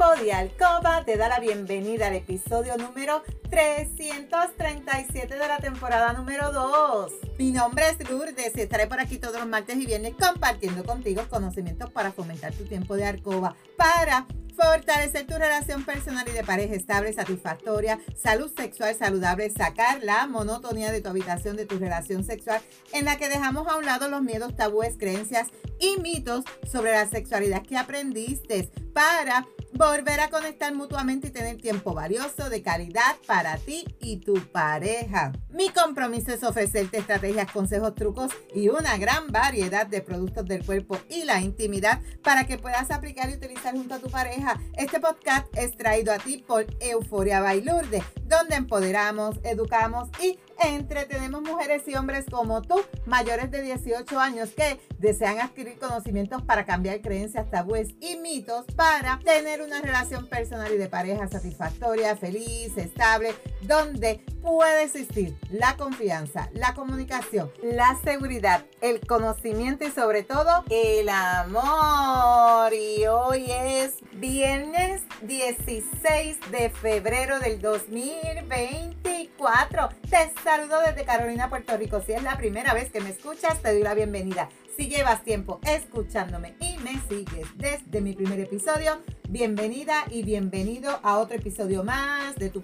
Tiempo de Alcoba te da la bienvenida al episodio número 337 de la temporada número 2. Mi nombre es Lourdes y estaré por aquí todos los martes y viernes compartiendo contigo conocimientos para fomentar tu tiempo de alcoba, para fortalecer tu relación personal y de pareja estable, satisfactoria, salud sexual saludable, sacar la monotonía de tu habitación, de tu relación sexual, en la que dejamos a un lado los miedos, tabúes, creencias y mitos sobre la sexualidad que aprendiste, para volver a conectar mutuamente y tener tiempo valioso de calidad para ti y tu pareja. Mi compromiso es ofrecerte estrategias, consejos, trucos y una gran variedad de productos del cuerpo y la intimidad para que puedas aplicar y utilizar junto a tu pareja. Este podcast es traído a ti por Euforia by Lourdes, donde empoderamos, educamos y entretenemos mujeres y hombres como tú, mayores de 18 años, que desean adquirir conocimientos para cambiar creencias, tabúes y mitos para tener una relación personal y de pareja satisfactoria, feliz, estable, donde puede existir la confianza, la comunicación, la seguridad, el conocimiento y sobre todo el amor. Y hoy es viernes 16 de febrero del 2024. Te saludo desde Carolina, Puerto Rico. Si es la primera vez que me escuchas, te doy la bienvenida. Si llevas tiempo escuchándome y me sigues desde mi primer episodio, bienvenida y bienvenido a otro episodio más de tu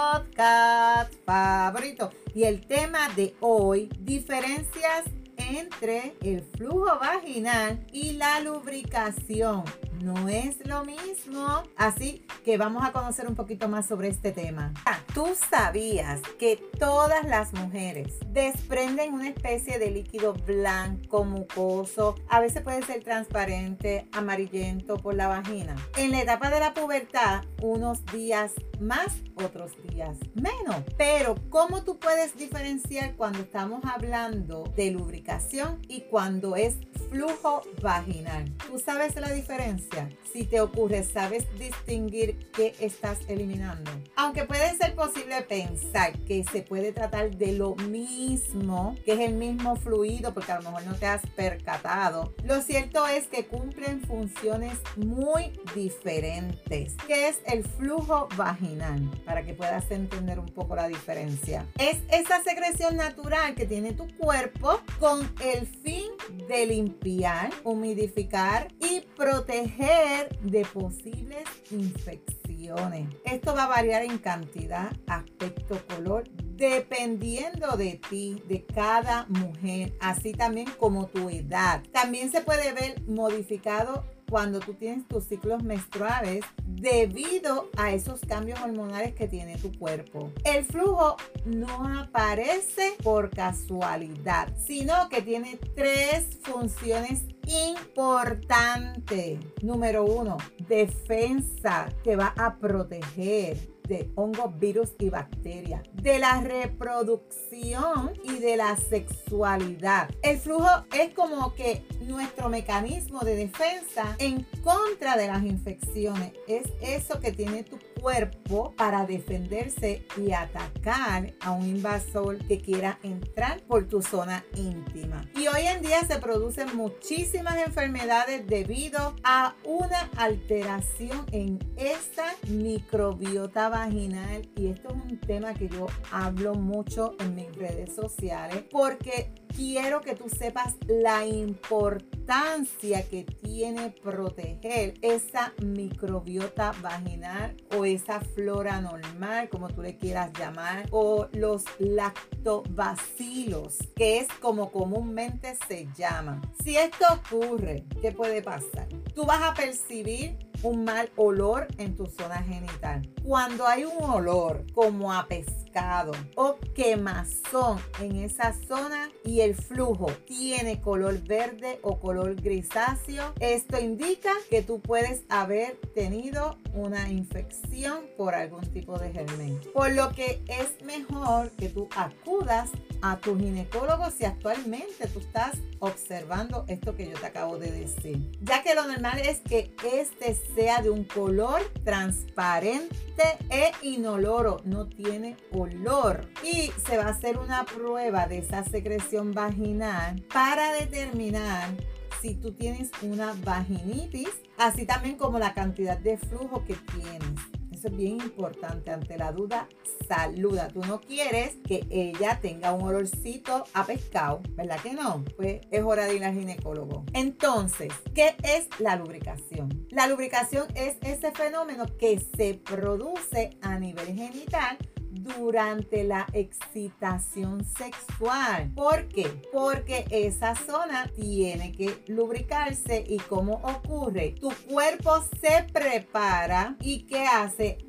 podcast favorito. Y el tema de hoy, diferencias entre el flujo vaginal y la lubricación. No es lo mismo, así que vamos a conocer un poquito más sobre este tema. ¿Tú sabías que todas las mujeres desprenden una especie de líquido blanco, mucoso, a veces puede ser transparente, amarillento por la vagina? En la etapa de la pubertad, unos días más, otros días menos. Pero, ¿cómo tú puedes diferenciar cuando estamos hablando de lubricación y cuando es flujo vaginal? ¿Tú sabes la diferencia? Si te ocurre, ¿sabes distinguir qué estás eliminando? Aunque puede ser posible pensar que se puede tratar de lo mismo, que es el mismo fluido, porque a lo mejor no te has percatado, lo cierto es que cumplen funciones muy diferentes. ¿Qué es el flujo vaginal? Para que puedas entender un poco la diferencia. Es esa secreción natural que tiene tu cuerpo con el fin de limpiar, humidificar y proteger de posibles infecciones. Esto va a variar en cantidad, aspecto, color, dependiendo de ti, de cada mujer, así también como tu edad. También se puede ver modificado cuando tú tienes tus ciclos menstruales debido a esos cambios hormonales que tiene tu cuerpo. El flujo no aparece por casualidad, sino que tiene 3 funciones importantes. Número 1, defensa, que va a proteger de hongos, virus y bacterias, de la reproducción y de la sexualidad. El flujo es como que nuestro mecanismo de defensa en contra de las infecciones. Es eso que tiene tu cuerpo para defenderse y atacar a un invasor que quiera entrar por tu zona íntima. Y hoy en día se producen muchísimas enfermedades debido a una alteración en esa microbiota vaginal, y esto es un tema que yo hablo mucho en mis redes sociales porque quiero que tú sepas la importancia que tiene proteger esa microbiota vaginal o esa flora normal, como tú le quieras llamar, o los lactobacilos, que es como comúnmente se llama. Si esto ocurre, ¿qué puede pasar? Tú vas a percibir un mal olor en tu zona genital. Cuando hay un olor como a pescado o quemazón en esa zona y el flujo tiene color verde o color grisáceo, esto indica que tú puedes haber tenido una infección por algún tipo de germen. Por lo que es mejor que tú acudas a tu ginecólogo si actualmente tú estás observando esto que yo te acabo de decir, ya que lo normal es que este sea de un color transparente e inoloro, no tiene olor, y se va a hacer una prueba de esa secreción vaginal para determinar si tú tienes una vaginitis así también como la cantidad de flujo que tienes. Eso es bien importante. Ante la duda, saluda. Tú no quieres que ella tenga un olorcito a pescado, ¿verdad que no? Pues es hora de ir al ginecólogo. Entonces, ¿qué es la lubricación? La lubricación es ese fenómeno que se produce a nivel genital durante la excitación sexual. ¿Por qué? Porque esa zona tiene que lubricarse. ¿Y cómo ocurre? Tu cuerpo se prepara y ¿qué hace?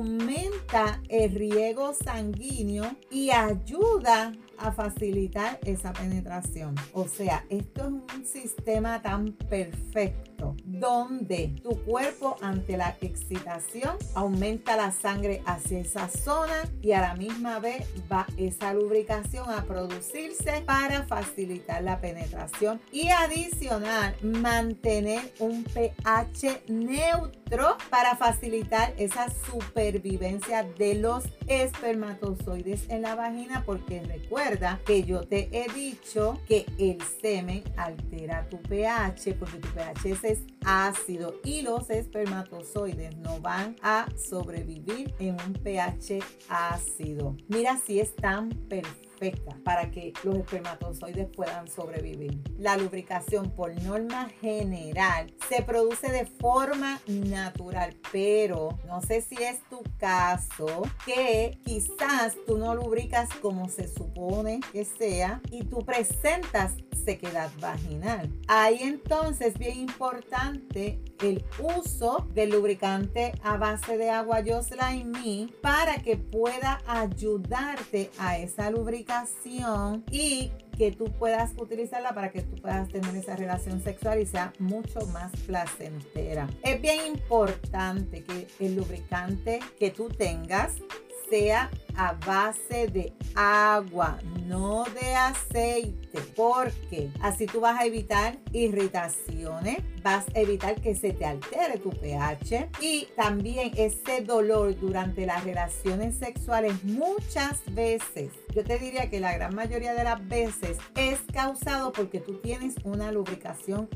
Aumenta el riego sanguíneo y ayuda a facilitar esa penetración. O sea, esto es un sistema tan perfecto donde tu cuerpo ante la excitación aumenta la sangre hacia esa zona y a la misma vez va esa lubricación a producirse para facilitar la penetración y adicional mantener un pH neutro para facilitar esa supervivencia de los espermatozoides en la vagina, porque recuerda que yo te he dicho que el semen altera tu pH porque tu pH es ácido y los espermatozoides no van a sobrevivir en un pH ácido. Mira si es tan perfecta para que los espermatozoides puedan sobrevivir. La lubricación por norma general se produce de forma natural, pero no sé si es tu caso que quizás tú no lubricas como se supone que sea y tú presentas sequedad vaginal. Ahí entonces bien importante el uso del lubricante a base de agua Just Like Me para que pueda ayudarte a esa lubricación y que tú puedas utilizarla para que tú puedas tener esa relación sexual y sea mucho más placentera. Es bien importante que el lubricante que tú tengas sea a base de agua, no de aceite, porque así tú vas a evitar irritaciones, vas a evitar que se te altere tu pH y también ese dolor durante las relaciones sexuales muchas veces, yo te diría que la gran mayoría de las veces es causado porque tú tienes una lubricación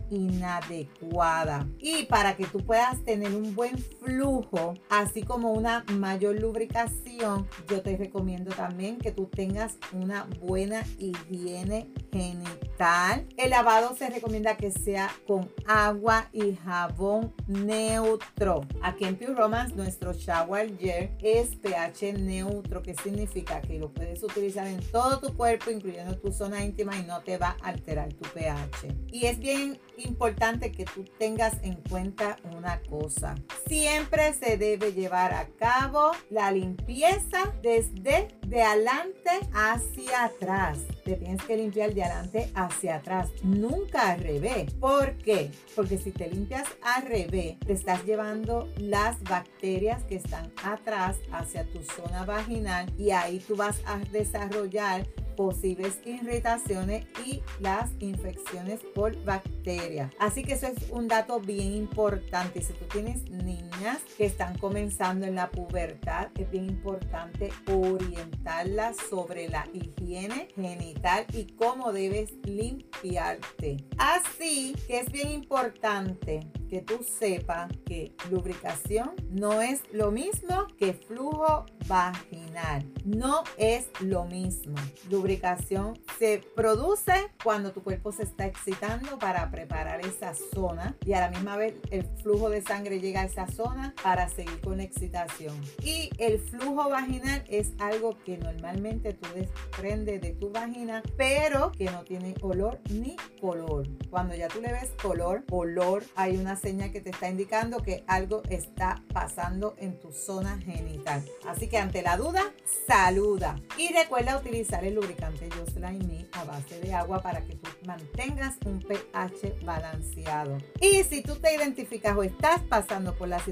inadecuada. Y para que tú puedas tener un buen flujo, así como una mayor lubricación, yo te recomiendo también que tú tengas una buena higiene genital. El lavado se recomienda que sea con agua y jabón neutro. Aquí en Pure Romance nuestro shower gel es pH neutro, que significa que lo puedes utilizar en todo tu cuerpo, incluyendo tu zona íntima, y no te va a alterar tu pH. Y es bien importante que tú tengas en cuenta una cosa: siempre se debe llevar a cabo la limpieza desde de adelante hacia atrás. Te tienes que limpiar de adelante hacia atrás, nunca al revés. ¿Por qué? Porque si te limpias al revés, te estás llevando las bacterias que están atrás hacia tu zona vaginal y ahí tú vas a desarrollar posibles irritaciones y las infecciones por bacterias. Así que eso es un dato bien importante. Si tú tienes niñas que están comenzando en la pubertad, es bien importante orientarlas sobre la higiene genital y cómo debes limpiarte. Así que es bien importante que tú sepas que lubricación no es lo mismo que flujo vaginal. No es lo mismo. Lubricación se produce cuando tu cuerpo se está excitando para preparar esa zona y a la misma vez el flujo de sangre llega a esa zona para seguir con la excitación. Y el flujo vaginal es algo que normalmente tú desprendes de tu vagina, pero que no tiene olor ni color. Cuando ya tú le ves color, olor, hay una señal que te está indicando que algo está pasando en tu zona genital. Así que ante la duda, saluda. Y recuerda utilizar el lubricante Just Like Me a base de agua para que tú mantengas un pH balanceado. Y si tú te identificas o estás pasando por la situación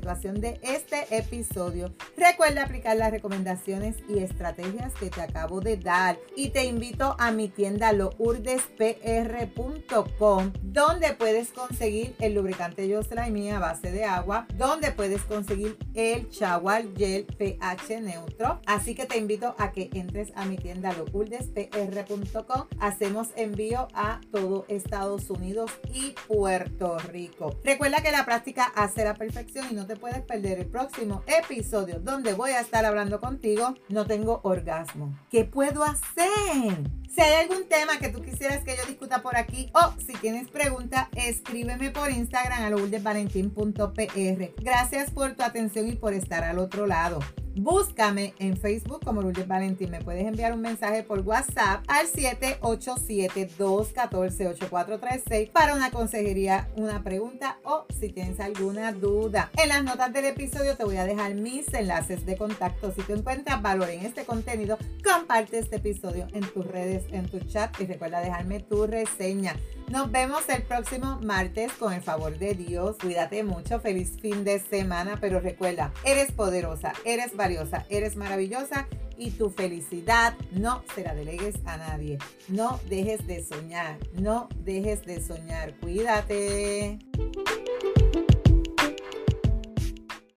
situación de este episodio. Recuerda aplicar las recomendaciones y estrategias que te acabo de dar y te invito a mi tienda lourdespr.com, donde puedes conseguir el lubricante Yo Slimy a base de agua, donde puedes conseguir el shower gel pH neutro. Así que te invito a que entres a mi tienda lourdespr.com. Hacemos envío a todo Estados Unidos y Puerto Rico. Recuerda que la práctica hace la perfección y no te puedes perder el próximo episodio donde voy a estar hablando contigo. No tengo orgasmo. ¿Qué puedo hacer? Si hay algún tema que tú quisieras que yo discuta por aquí o si tienes preguntas, escríbeme por Instagram a lourdesvalentin.pr. Gracias por tu atención y por estar al otro lado. Búscame en Facebook como Lourdes Valentín. Me puedes enviar un mensaje por WhatsApp al 787-214-8436 para una consejería, una pregunta o si tienes alguna duda. En las notas del episodio te voy a dejar mis enlaces de contacto. Si tú encuentras valor en este contenido, comparte este episodio en tus redes, en tu chat y recuerda dejarme tu reseña. Nos vemos el próximo martes con el favor de Dios. Cuídate mucho, feliz fin de semana, pero recuerda, eres poderosa, eres valiosa, eres maravillosa y tu felicidad no se la delegues a nadie. No dejes de soñar, no dejes de soñar. Cuídate.